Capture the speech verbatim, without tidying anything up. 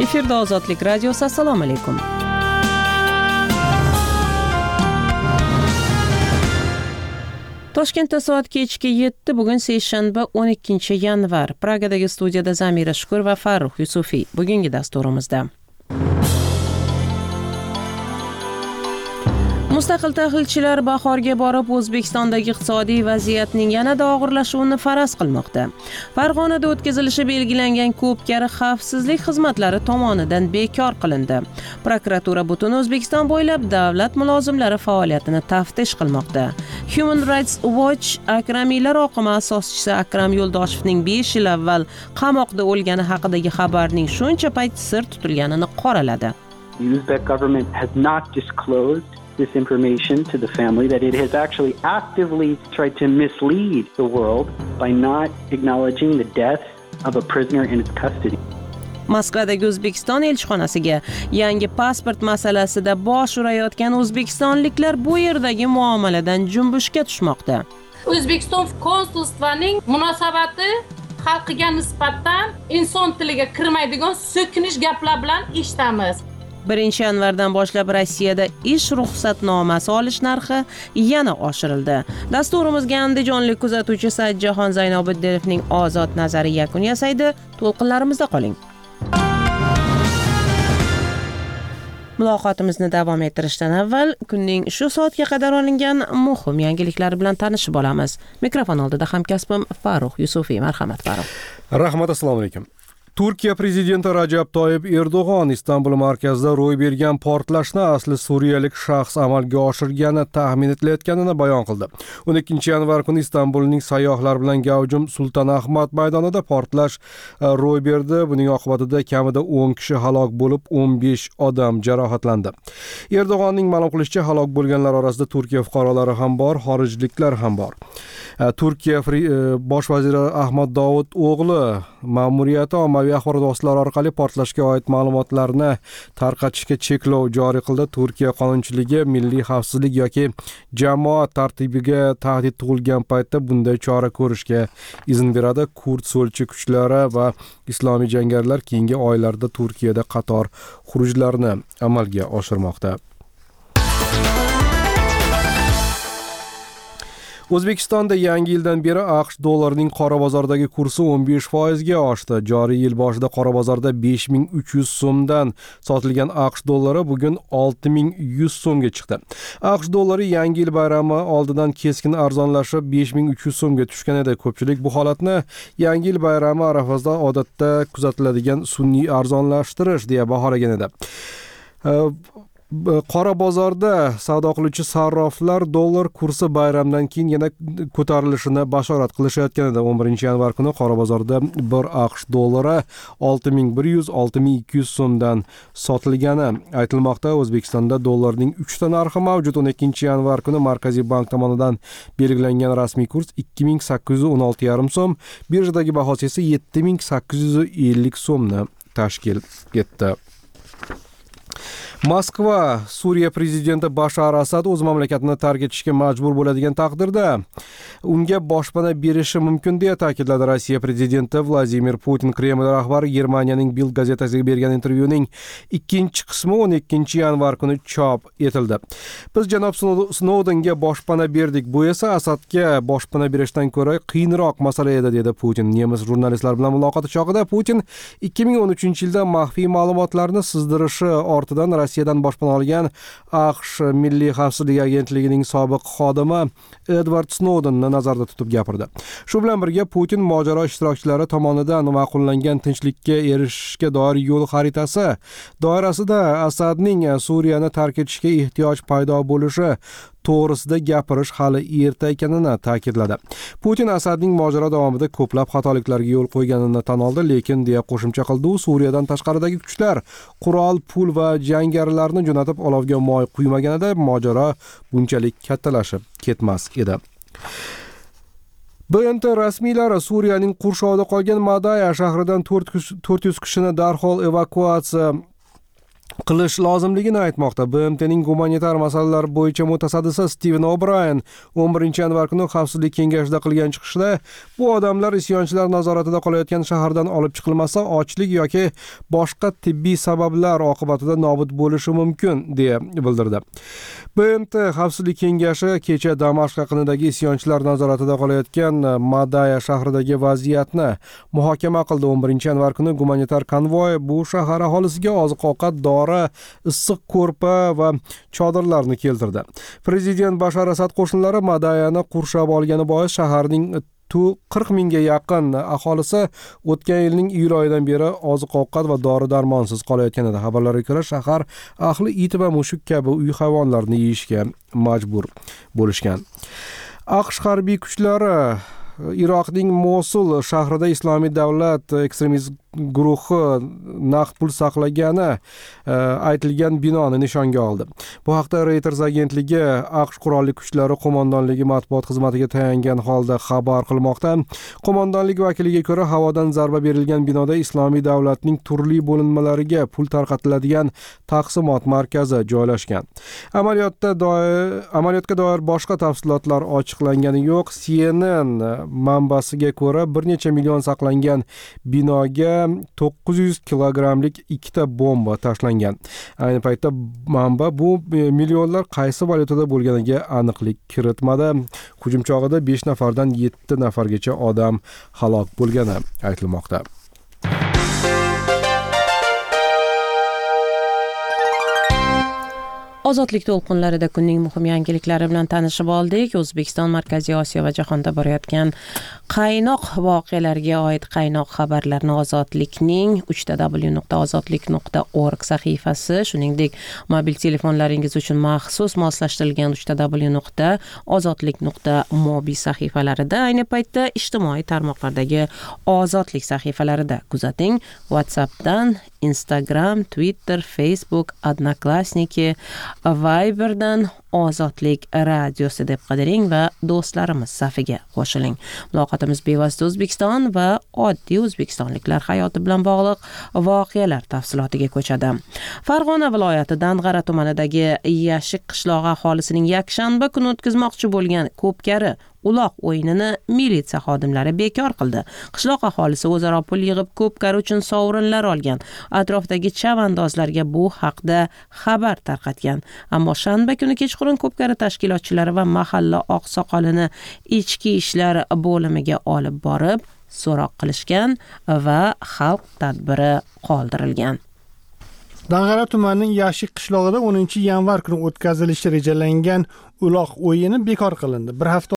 Efirda Ozodlik radiosi. Assalomu alaykum. Toshkentda soat kechki yetti, bugun seshanba o'n ikkinchi yanvar. Pragadagi studiyada Zamira Shukur va Farruh Yusufiy. Bugungi dasturimizda Mustaqil tahlilchilar bahorga borib O'zbekistondagi iqtisodiy vaziyatning yanada og'irlashuvini faraz qilmoqda. Farg'onada o'tkazilishi belgilangan ko'p karra xavfsizlik xizmatlari tomonidan bekor qilindi. Prokuratura butun O'zbekiston bo'ylab davlat mulozimlari faoliyatini taftish qilmoqda. Human Rights Watch Akramiylar oqimi asoschisi Akram Yo'ldoshevning besh yil avval qamoqda o'lgani haqidagi xabarning shuncha payt sir tutilganini qoraladi. The Uzbek government has not disclosed this information to the family, that it has actually actively tried to mislead the world by not acknowledging the death of a prisoner in its custody. Moskvadagi O'zbekiston elchixonasiga yangi pasport masalasida bosh urayotgan o'zbekistonliklar bu yerdagi muomaladan junbushga tushmoqda. O'zbekiston konsulstvaning munosabati xalqiga nisbatan inson tiliga kirmaydigan so'kinish gaplar bilan eshitamiz. birinchi yanvardan boshlab Rossiyada ish ruxsatnomasi olish narxi yana oshirildi. Dasturimizga andijonlik kuzatuvchi Sajjahon Zaynobiddinovning ozod nazari yakun yasaydi. To'lqinlarimizda qoling. Muloqotimizni davom ettirishdan avval kunning shu soatga qadar olingan muhim yangiliklar bilan tanishib olamiz. Mikrofon oldida hamkasbim Farruh Yusufiy. Marhamat Farruh. Rahmat, assalomu alaykum. Turkiya prezidenti Rajab Toyyib Erdo'g'on Istanbul markazida ro'y bergan portlashni asli suriyalik shaxs amalga oshirgani taxmin etilayotganini bayon qildi. o'n ikkinchi yanvar kuni Istanbulning sayyohlar bilan gavjum Sulton Ahmad maydonida portlash ro'y berdi. Buning oqibatida kamida o'n kishi halok bo'lib, o'n besh odam jarohatlandi. Erdo'g'onning ma'lum qilishicha, halok bo'lganlar orasida Turkiya fuqarolari ham bor, xorijliklar ham bor. Turkiya bosh vaziri Ahmad Davud o'g'li ma'muriyati ommaviy axborot vositalari orqali portlashga oid ma'lumotlarni tarqatishga cheklov joriy qildi. Turkiya qonunchiligi milliy xavfsizlik yoki jamoat tartibiga tahdid tug'ilgan paytda bunday chora ko'rishga izn beradi. Kurd so'lchi kuchlari va islomiy jangarilar keyingi oylarda Turkiyada qator xurujlarni amalga oshirmoqda. O'zbekistonda yangi yildan beri AQSh dollarining qora bozordagi kursi o'n besh foizga oshdi. Joriy yil boshida qora bozorda besh ming uch yuz so'mdan sotilgan AQSh dollari bugun olti ming yuz so'mga chiqdi. AQSh dollari yangi yil bayrami oldidan keskin arzonlashib besh ming uch yuz so'mga tushgan edi. Ko'pchilik bu holatni yangi yil bayrami arafasida odatda kuzatiladigan sun'iy arzonlashtirish deya baholagan edi. Qora bozorda savdo qiluvchi sarroflar dollar kursi bayramdan keyin yana ko'tarilishini bashorat qilishayotgan edi. o'n birinchi yanvar kuni qora bozorda bir AQSh dollari olti ming bir yuz - olti ming ikki yuz so'mdan sotilgani aytilmoqda. O'zbekistonda dollarning uchta narxi mavjud. o'n ikkinchi yanvar kuni Markaziy bank tomonidan belgilangan rasmiy kurs ikki ming sakkiz yuz o'n olti yarim so'm, birjadagi bahosi esa yetti ming sakkiz yuz ellik so'mni tashkil etdi. Moskva Suriya prezidenti Bashar Asad o'z mamlakatini tark etishga majbur bo'ladigan taqdirda unga boshpana berishi mumkin deya ta'kidladi Rossiya prezidenti Vladimir Putin. Kreml rahbari Germaniyaning Bild gazetasiga bergan intervyuning ikkinchi qismi o'n ikkinchi yanvar kuni chop etildi. Biz janob Snoudenga boshpana berdik, bu esa Asadga boshpana berishdan ko'ra qiyinroq masala edi, dedi Putin. Nemis jurnalistlar bilan muloqoti chog'ida Putin ikki ming o'n uchinchi yilda maxfiy ma'lumotlarni sizdirishi ortidan Rossiyadan boshpana olgan AQSh Milliy xavfsizlik agentligining sobiq xodimi Edward Snoudenni nazarda tutib gapirdi. Shu bilan birga Putin mojaro ishtirokchilari tomonidan ma'qullangan tinchlikka erishishga doir yo'l xaritasi doirasida Asadning Suriyani tark etishga ehtiyoj paydo bo'lishi to'g'risida gapirish hali erta ekanini ta'kidladi. Putin Asadning mojaro davomida ko'plab xatoliklarga yo'l qo'yganini tan oldi, lekin deya qo'shimcha qildi, u Suriyadan tashqaridagi kuchlar qurol, pul va jangarilarni jo'natib olovga moy quymaganida mojaro bunchalik kattalashib ketmas edi. B N T rasmiylari Suriyaning qurshovida qolgan Madaya shahridan to'rt yuz kishini darhol evakuatsiya qilish lozimligini aytmoqda. B M T'ning gumanitar masalalar bo'yicha mutasaddisi Steven O'Brien o'n birinchi yanvar kuni Xavfsizlik kengashida qilgan chiqishda bu odamlar isyonchilar nazoratida qolayotgan shahardan olib chiqilmasa, ochlik yoki boshqa tibbiy sabablar oqibatida nobud bo'lishi mumkin deya bildirdi. B M T Xavfsizlik kengashi kecha Damashq yaqinidagi isyonchilar nazoratida qolayotgan Madaya shahridagi vaziyatni muhokama qildi. o'n birinchi yanvar kuni gumanitar konvoy bu shahar aholisiga oziq-ovqat, dori, issiq ko'rpa va chodirlarni keltirdi. Prezident Bashar Asad qo'shinlari Madayani qurshab olgani bois shaharning qirq mingga yaqin aholisi o'tgan yilning iyul oyidan beri oziq-ovqat va dori-darmonsiz qolayotgan edi. Xabarlarga ko'ra, shahar ahli it va mushuk kabi uy hayvonlarini yeyishga majbur bo'lishgan. AQSh harbiy kuchlari Iroqning Mosul shahrida Islomiy davlat ekstremist guruhi naqd pul saqlagani aytilgan binoni nishonga oldi. Bu haqda Reuters agentligi AQSh qurolli kuchlari qo'mondonligi matbuot xizmatiga tayangan holda xabar qilmoqda. Qo'mondonlik vakiliga ko'ra, havodan zarba berilgan binoda Islomiy davlatning turli bo'linmalariga pul tarqatiladigan taqsimot markazi joylashgan. Amaliyotda doir amaliyotga doir boshqa tafsilotlar ochiqlangani yo'q. C N N manbasiga ko'ra, bir necha million saqlangan binoga to'qqiz yuz kilogrammlik ikkita bomba tashlangan. Ayni paytda manba bu millionlar qaysi valyutada bo'lganiga aniqlik kiritmadi. Hujum chog'ida besh nafardan yetti nafargacha odam halok bo'lgani aytilmoqda. Ozodlik to'lqinlarida kunning muhim yangiliklari bilan tanishib oldik. O'zbekiston, Markaziy Osiyo va jahonda borayotgan qaynoq voqealarga oid qaynoq xabarlarni Ozodlikning uch w nuqta ozodlik nuqta org sahifasi, shuningdek mobil telefonlaringiz uchun maxsus moslashtirilgan uch w nuqta ozodlik nuqta mobi sahifalarida, ayni paytda ijtimoiy tarmoqlardagi Ozodlik sahifalarida kuzating. WhatsAppdan, Instagram, Twitter, Facebook, Odnoklassniki, Viberdan Ozodlik radiosi deb qidiring va do'stlarimiz safiga qo'shiling. Muloqotimiz bevosita O'zbekiston va oddiy o'zbekistonliklar hayoti bilan bog'liq voqealar tafsilotiga ko'chadi. Farg'ona viloyati Dang'ara tumanidagi Yashik qishlog'i aholisining yakshanba kuni o'tkazmoqchi bo'lgan ko'pkari uloq o'yinini militsiya xodimlari bekor qildi. Qishloq aholisi o'zaro pul yig'ib ko'pkari uchun sovrinlar olgan. Atrofdagi chavandozlarga bu haqda xabar tarqatgan. Ammo shanba kuni kechqurun ko'pkari tashkilotchilari va mahalla oqsoqolini ichki ishlar bo'limiga olib borib so'roq qilishgan va xalq tadbiri qoldirilgan. Dang'ara tumanining Yashik qishlog'ida o'ninchi yanvar kuni o'tkazilishi rejalangan uloq o'yini bekor qilindi. Bir hafta